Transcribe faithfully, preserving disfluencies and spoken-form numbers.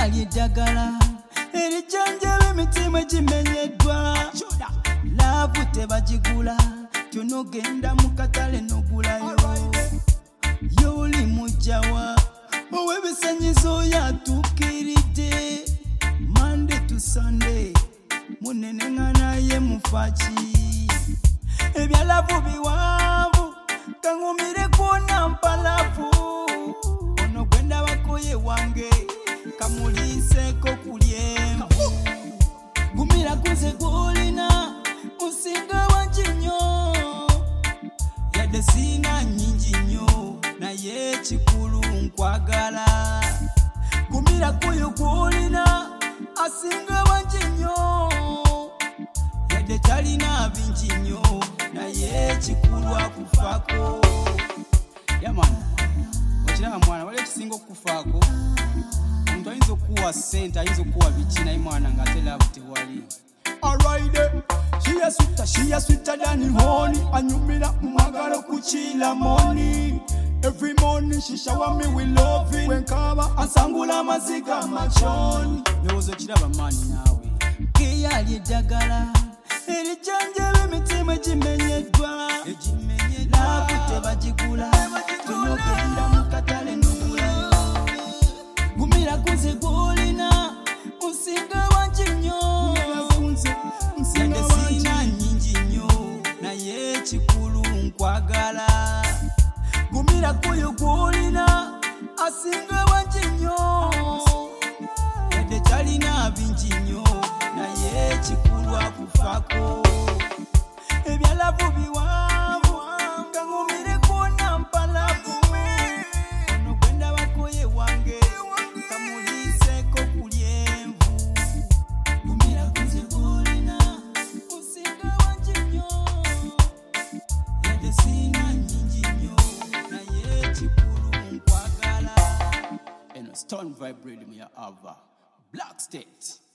Keyali eddagala erijanjaba emitima gimenyeddwa. Laavu tebagigula tonogenda mu katale nogulayo. Yoli mujawa ow'ebisanyizo yatuukiridde. Monday to Sunday munenengana ye mufaki. Ebyalavu biwanvu kangumire kuona mpalavu. Ono gwenda bakoye wange kamuliiseko kulyemvu. Gumira kuze golina usinga wanjinyo. Yadde sina nyingi nnyo naye kikulu nkwagala. Gumira kuyo golina asinga wanjinyo. Yadde talina bingi nnyo naye kikulu akufako. Yamana okiraba mwana wali ekisinga okufaako. Omuntu ayinza okuwa ssente ayinza okuwa biki naye mwana ng'ate laavu tewali. Alright, she is sweeter, she is sweeter than honey. Anyumira mwagala kuchila money. Every morning she shower me with loving. When kaba asangula maziga machoni. Ndozo kiraba mani nawe. Keyali eddagala erijanjaba emitima gimenyeddwa. Laavu tebagigula tonogenda mu katale nogulayo. Gumira kuze golina usinga wanjinyo. Yadde sina nyingi nnyo naye kikulu nkwagala. Gumira kuyo golina asinga wanjinyo. Yadde talina bingi nnyo naye kikulu akufako. Ebyalavu biwanvu kangumire kuona mpalavu. Ono gwenda bakoye wange kamuliiseko kulyemvu. Gumira kuze golina usinga wanjinyo. Yadde sina nyingi nnyo naye kikulu nkwagala. Eno Stone Vibe Rhythm ya Ava Black State.